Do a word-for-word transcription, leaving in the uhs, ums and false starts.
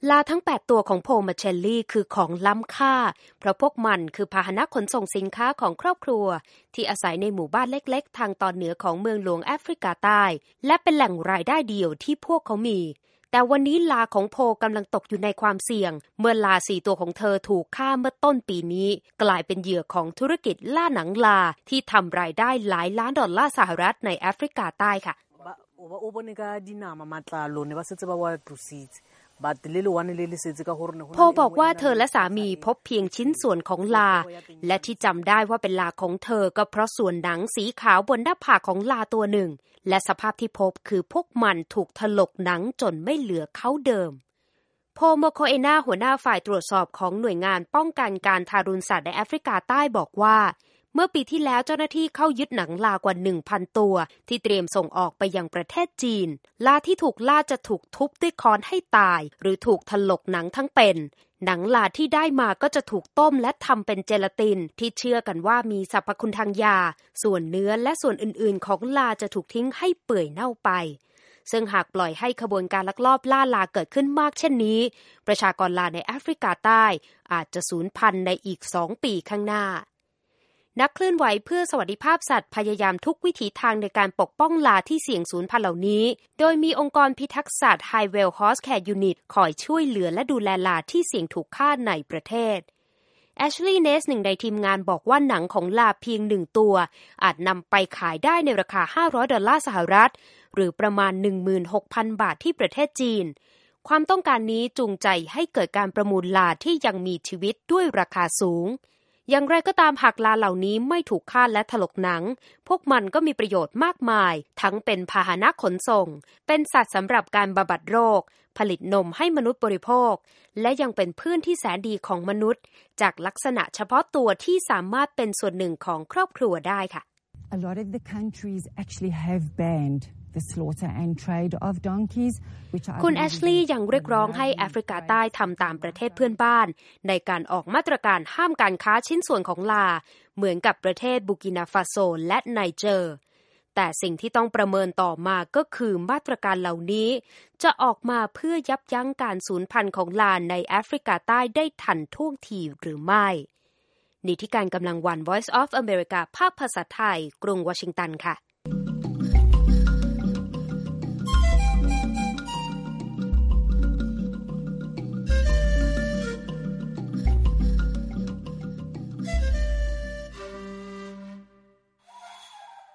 ลาทั้งแปดตัวของโพมาเชลลี่คือของล้ำค่าเพราะพวกมันคือพาหนะขนส่งสินค้าของครอบครัวที่อาศัยในหมู่บ้านเล็กๆทางตอนเหนือของเมืองหลวงแอฟริกาใต้และเป็นแหล่งรายได้เดียวที่พวกเขามีแต่วันนี้ลาของโพกำลังตกอยู่ในความเสี่ยงเมื่อลาสี่ตัวของเธอถูกฆ่าเมื่อต้นปีนี้กลายเป็นเหยื่อของธุรกิจล่าหนังลาที่ทำรายได้หลายล้านดอลลาร์สหรัฐในแอฟริกาใต้ค่ะโพบอกว่าเธอและสามีพบเพียงชิ้นส่วนของลาและที่จำได้ว่าเป็นลาของเธอก็เพราะส่วนหนังสีขาวบนหน้าผากของลาตัวหนึ่งและสภาพที่พบคือพวกมันถูกถลกหนังจนไม่เหลือเขาเดิมโพโมโคเอนาหัวหน้าฝ่ายตรวจสอบของหน่วยงานป้องกันการทารุณสัตว์ในแอฟริกาใต้บอกว่าเมื่อปีที่แล้วเจ้าหน้าที่เข้ายึดหนังลากว่า หนึ่งพัน ตัวที่เตรียมส่งออกไปยังประเทศจีนลาที่ถูกล่าจะถูกทุบด้วยค้อนให้ตายหรือถูกถลกหนังทั้งเป็นหนังลาที่ได้มาก็จะถูกต้มและทำเป็นเจลาตินที่เชื่อกันว่ามีสรรพคุณทางยาส่วนเนื้อและส่วนอื่นๆของลาจะถูกทิ้งให้เปื่อยเน่าไปซึ่งหากปล่อยให้ขบวนการลักลอบล่าลาเกิดขึ้นมากเช่นนี้ประชากรลาในแอฟริกาใต้อาจจะสูญพันธุ์ในอีกสองปีข้างหน้านักเคลื่อนไหวเพื่อสวัสดิภาพสัตว์พยายามทุกวิถีทางในการปกป้องลาที่เสี่ยงสูญพันธุ์เหล่านี้โดยมีองค์กรพิทักษ์สัตว์ High Well Horse Care Unit คอยช่วยเหลือและดูแลลาที่เสี่ยงถูกฆ่าในประเทศแอชลีย์เนสหนึ่งในทีมงานบอกว่าหนังของลาเพียงหนึ่งตัวอาจนำไปขายได้ในราคาห้าร้อยดอลลาร์สหรัฐหรือประมาณ หนึ่งหมื่นหกพัน บาทที่ประเทศจีนความต้องการนี้จูงใจให้เกิดการประมูลลาที่ยังมีชีวิตด้วยราคาสูงอย่างไรก็ตามหากลาเหล่านี้ไม่ถูกฆ่าและถลกหนังพวกมันก็มีประโยชน์มากมายทั้งเป็นพาหนะขนส่งเป็นสัตว์สำหรับการบำบัดโรคผลิตนมให้มนุษย์บริโภคและยังเป็นเพื่อนที่แสนดีของมนุษย์จากลักษณะเฉพาะตัวที่สามารถเป็นส่วนหนึ่งของครอบครัวได้ค่ะ A lot of the countries actually have banned the slaughter and trade of donkeys คุณแอชลีย์ยังเรียกร้องให้แอฟริกาใต้ทำตามประเทศเพื่อนบ้านในการออกมาตรการห้ามการค้าชิ้นส่วนของลาเหมือนกับประเทศบูกินาฟาโซและไนเจอร์แต่สิ่งที่ต้องประเมินต่อมาก็คือมาตรการเหล่านี้จะออกมาเพื่อยับยั้งการสูญพันธุ์ของลาในแอฟริกาใต้ได้ทันท่วงทีหรือไม่นิติการกำลังวัน Voice of America ภาคภาษาไทยกรุงวอชิงตันค่ะ